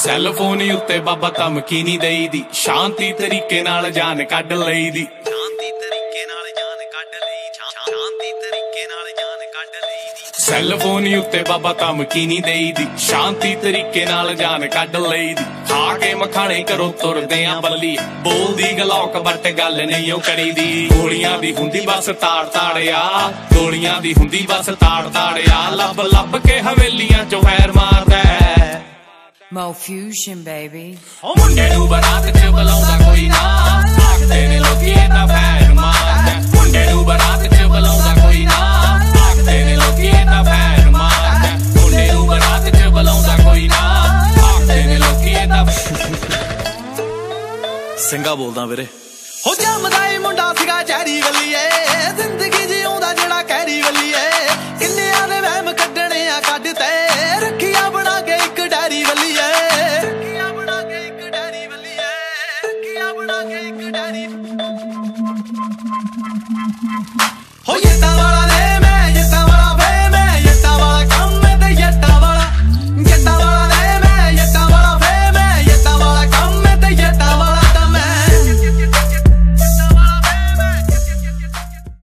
Cell phone ਉੱਤੇ ਬਾਬਾ ਧਮਕੀ ਨਹੀਂ ਦੇਈਦੀ, ਸ਼ਾਂਤੀ ਤਰੀਕੇ ਨਾਲ ਜਾਨ ਕੱਢ ਲਈਦੀ। ਸੈੱਲ ਫੋਨ ਉੱਤੇ ਬਾਬਾ ਧਮਕੀ ਨਹੀਂ ਦੇਈਦੀ, ਸ਼ਾਂਤੀ ਤਰੀਕੇ ਨਾਲ ਜਾਨ ਕੱਢ ਲਈਦੀ। ਖਾ ਕੇ ਮਖਾਣੇ ਘਰੋਂ ਤੁਰਦੇ ਆਂ ਬੱਲੀ, ਬੋਲਦੀ ਗਲੌਕ ਬਟ ਗੱਲ ਨਹੀਂ ਉਹ ਕਰੀਦੀ। ਗੋਲੀਆਂ ਦੀ ਹੁੰਦੀ ਬਸ ਤਾੜ ਤਾੜਿਆ, ਗੋਲੀਆਂ ਦੀ ਹੁੰਦੀ ਬਸ ਤਾੜ ਤਾੜਿਆ। ਲੱਭ ਲੱਭ ਕੇ ਹਵੇਲੀਆਂ ਚੋਂ ਫੈਰ ਮਾਰਦਾ Mo Fusion baby। ਉਹ ਮੁੰਡੇ ਨੂੰ ਬਰਾਤ ਚ ਬੁਲਾਉਂਦਾ ਕੋਈ ਨਾ, ਆਖਦੇ ਨੇ ਲੋਕੀ ਇਹਦਾ ਫੈਰ ਮਾਰਦਾ। ਮੁੰਡੇ ਨੂੰ ਬਰਾਤ ਚ ਬੁਲਾਉਂਦਾ ਕੋਈ ਨਾ, ਆਖਦੇ ਨੇ ਲੋਕੀ ਇਹਦਾ ਫੈਰ ਮਾਰਦਾ। ਮੁੰਡੇ ਨੂੰ ਬਰਾਤ ਚ ਬੁਲਾਉਂਦਾ ਕੋਈ ਨਾ, ਆਖਦੇ ਨੇ ਲੋਕੀ ਇਹਦਾ। ਸਿੰਘਾ ਬੋਲਦਾ ਵੀਰੇ। ਹੋ ਜੰਮਦਾ ਏ ਮੁੰਡਾ ਸੀਗਾ ਚੈਰੀ ਗੱਲੀਏ, ਜ਼ਿੰਦਗੀ ਜਿਉਂਦਾ ਜਿਹੜਾ ਕਹਿਰੀ ਗੱਲੀਏ। ਕਿੰਨਿਆਂ ਦੇ ਵਹਿਮ ਕੱਢਣੇ ਆ ਕੱਢ ਤੇ, ਰੱਖੀਆਂ ਬਣਾ ਕੇ ਇੱਕ ਡੈਰੀ ਵੱਲੀਏ। ਰੱਖੀਆਂ ਬਣਾ ਕੇ ਇੱਕ ਡੈਰੀ ਵੱਲੀਏ, ਰੱਖੀਆਂ ਬਣਾ ਕੇ ਇੱਕ ਡੈਰੀ।